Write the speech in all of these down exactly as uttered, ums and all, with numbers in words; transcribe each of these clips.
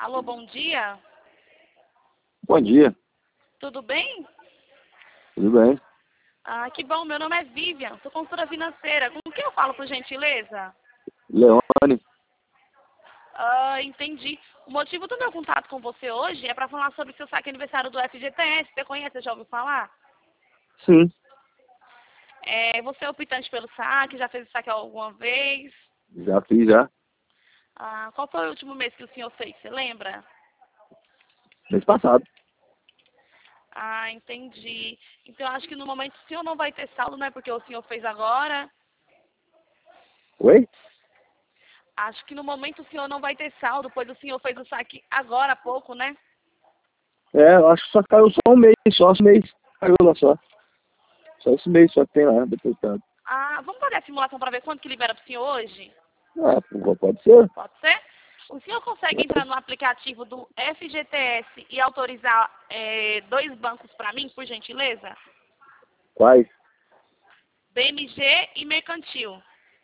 Alô, bom dia. Bom dia, Tudo bem? tudo bem? Ah, que bom. Meu nome é Vivian. Sou consultora financeira. Com quem eu falo, por gentileza? Leone, Ah, entendi. O motivo do meu contato com você hoje é para falar sobre o seu saque aniversário do F G T S. Você conhece? Já ouviu falar? sim, É, você é optante pelo saque? Já fez o saque alguma vez? já fiz já, Ah, qual foi o último mês que o senhor fez? Você lembra? mês passado. Ah, entendi. Então, eu acho que no momento o senhor não vai ter saldo, né? Porque o senhor fez agora. Oi? Acho que no momento o senhor não vai ter saldo, pois o senhor fez o saque agora há pouco, né? É, eu acho que só caiu só um mês, só esse mês, caiu lá só. Só esse mês só que tem lá, depositado. Ah, vamos fazer a simulação para ver quanto que libera para o senhor hoje? Ah, pô, pode ser. Pode ser? O senhor consegue entrar no aplicativo do F G T S e autorizar eh, dois bancos para mim, por gentileza? Quais? B M G e Mercantil.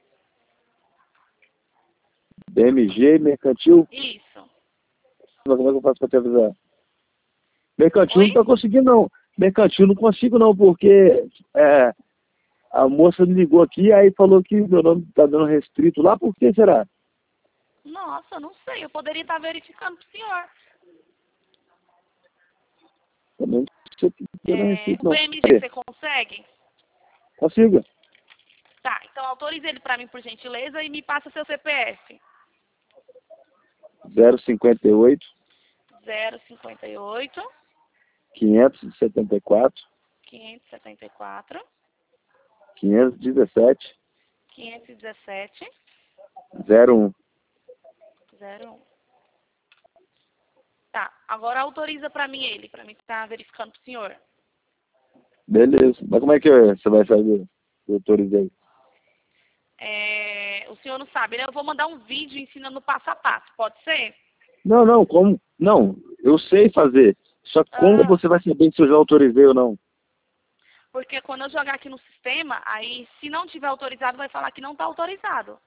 B M G, Mercantil, Isso. como é que eu faço pra te avisar? Mercantil Oi? não tá conseguindo não. Mercantil não consigo não, porque é, a moça me ligou aqui aí falou que meu nome tá dando restrito lá, por que será? Nossa, não sei. Eu poderia estar verificando para o senhor. Também não sei o que tá dando É, restrito o não. B M G Cadê? você consegue? Consigo. Tá, então autorize ele para mim, por gentileza, e me passa seu C P F. zero cinquenta e oito, zero cinquenta e oito, quinhentos e setenta e quatro, quinhentos e setenta e quatro, quinhentos e dezessete, quinhentos e dezessete, zero um. zero um. Tá, agora autoriza para mim ele, para mim estar verificando pro senhor. Beleza. Mas como é que você vai fazer? Eu autorizei. É, o senhor não sabe, né? Eu vou mandar um vídeo ensinando passo a passo, pode ser? Não, não, como? Não, eu sei fazer. Só que como Ah, você vai saber se eu já autorizei ou não? porque quando eu jogar aqui no sistema, aí se não tiver autorizado, vai falar que não está autorizado.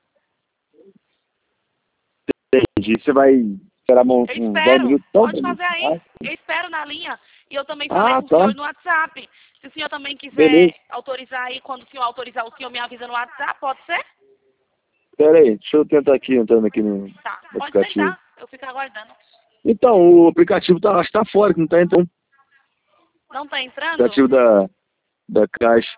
Entendi. Você vai esperar um- Eu uns dez espero, minutos, então, pode beleza. fazer aí. Ah, Eu espero na linha. E eu também falei ah, com o tá. senhor no WhatsApp. Se o senhor também Beleza. quiser autorizar aí, quando o senhor autorizar, o senhor me avisa no WhatsApp, pode ser? Pera aí, deixa eu tentar aqui, entrando aqui no, Tá, no pode aplicativo. tentar. Eu fico aguardando. Então, o aplicativo tá, acho que tá fora, que não tá entrando. Não tá O entrando? aplicativo da, da Caixa,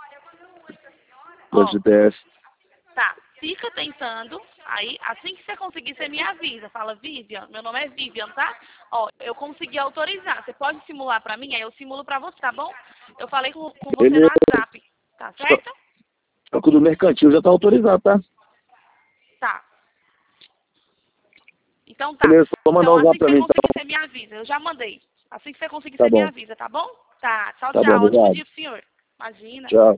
da Ó, G T S. tá. Fica tentando. Aí, assim que você conseguir, você me avisa. Fala, Vivian, meu nome é Vivian, tá? Ó, eu consegui autorizar. Você pode simular pra mim? Aí eu simulo pra você, tá bom? Eu falei com, com você no Beleza. WhatsApp. Tá Só, certo? só que o do mercantil já tá autorizado, tá? Tá. Então tá. Beleza, só mandar Então um zap assim que pra você mim, conseguir, então. você me avisa. Eu já mandei. Assim que você conseguir, Tá você me bom. avisa, tá bom? Tá. Tchau, Tá bom, tchau. Ótimo obrigado. dia pro senhor. Imagina. Tchau.